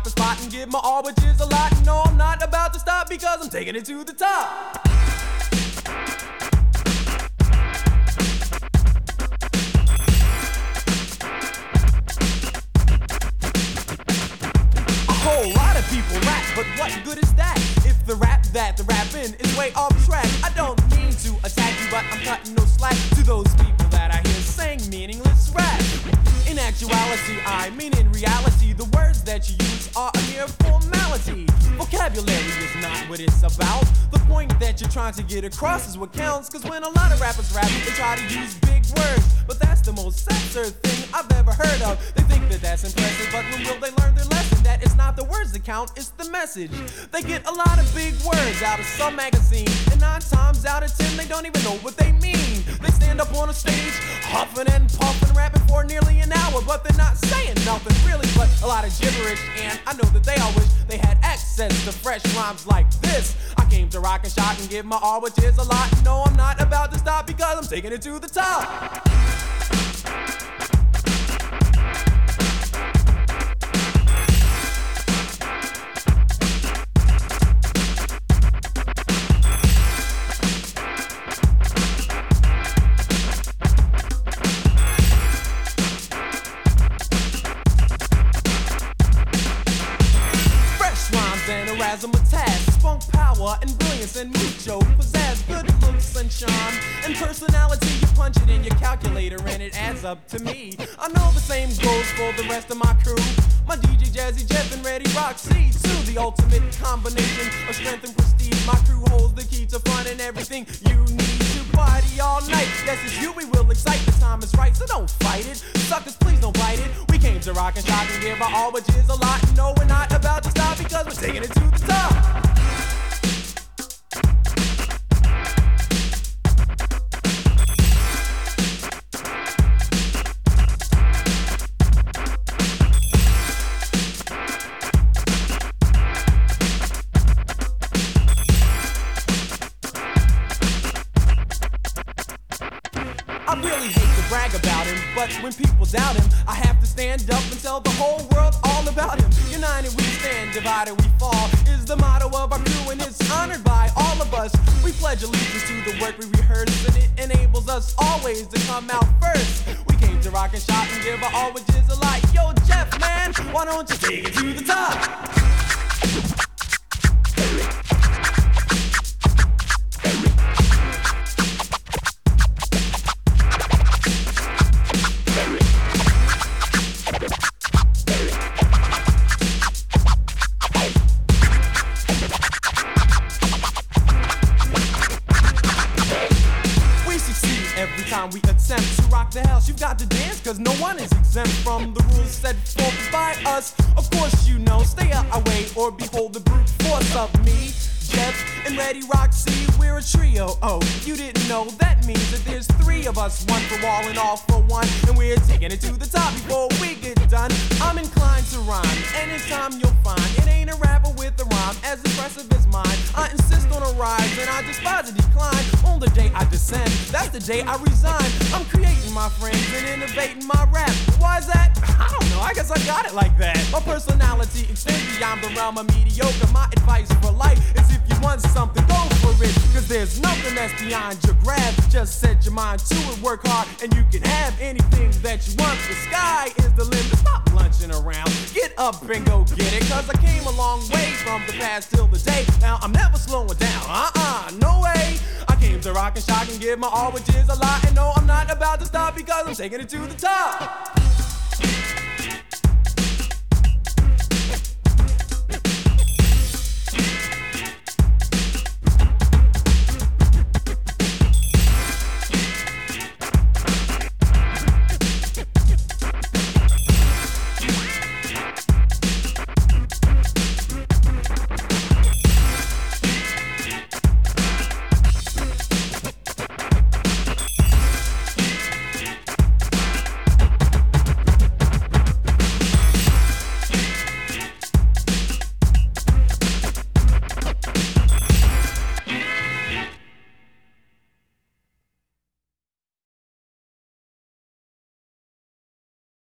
rock the spot and give my all, which is a lot. No, I'm not about to stop because I'm taking it to the top. A whole lot of people rap, but what good is that if the rap that they're rapping is way off track? I don't mean to attack you, but I'm cutting no slack to those people that I hear saying meaningless rap. In actuality, I mean in reality, the words that you use are a mere formality. Vocabulary is not what it's about. The point that you're trying to get across is what counts. Cause when a lot of rappers rap, they try to use big words, but that's the most absurd thing I've ever heard of. They think that that's impressive, but when will they learn their lesson? That it's not the words that count, it's the message. They get a lot of big words out of some magazine, and 9 times out of 10 they don't even know what they mean. They stand up on a stage, huffing and puffing, rapping for nearly an hour, but they're not saying nothing really but a lot of gibberish. And I know that they all wish they had access to fresh rhymes like this. I came to rock and shock and give my all, which is a lot. No, I'm not about to stop because I'm taking it to the top. Razzmatazz, spunk power and brilliance and mucho pizzazz, good looks and charm and personality. You punch it in your calculator and it adds up to me. I know the same goes for the rest of my crew. My DJ Jazzy Jeff and Ready Rock C too. The ultimate combination of strength and prestige. My crew holds the key to fun and everything you need to party all night. Yes, it's you we will excite. The time is right, so don't fight it. Suckers, please don't bite it. We came to rock and shock and give our all, which is a lot. No, we're not about to stop because we're taking it to the top. I really hate to brag about him, but when people doubt him, I have to stand up and tell the whole world all about him. United we stand, divided we fall is the motto of our crew, and it's honored by all of us. We pledge allegiance to the work we rehearse, and it enables us always to come out first. We came to rock and shock and give our all, which is a lot. Yo, Jeff, man, why don't you take it to the top? Every time we attempt to rock the house, you've got to dance, cause no one is exempt from the rules set forth by us. Of course you know, stay out our way or behold the brute force of me, Jeff, and Ready Rock C. We're a trio. Oh, you didn't know? That means that there's 3 of us, one for all and all for one, and we're taking it to the top before we get done. I'm inclined to rhyme, anytime you'll find it ain't a rapper with a rhyme as impressive as mine. I insist on a rise and I despise a decline. On the day I descend, that's the day I resign. I'm creating my friends and innovating my rap. Why is that? I don't know, I guess I got it like that. My personality extends beyond the realm of mediocre. My advice for life is if you want something, go for it, cause there's nothing that's beyond your grasp. Just set your mind to it, work hard, and you can have anything that you want. The sky is the limit, stop lunching around. Get up and go get it, cause I came a long way from the past till the day. Now I'm never slowing down, no way. I came to rock and shock and give my all, which is a lot. And no, I'm not about to stop because I'm taking it to the top.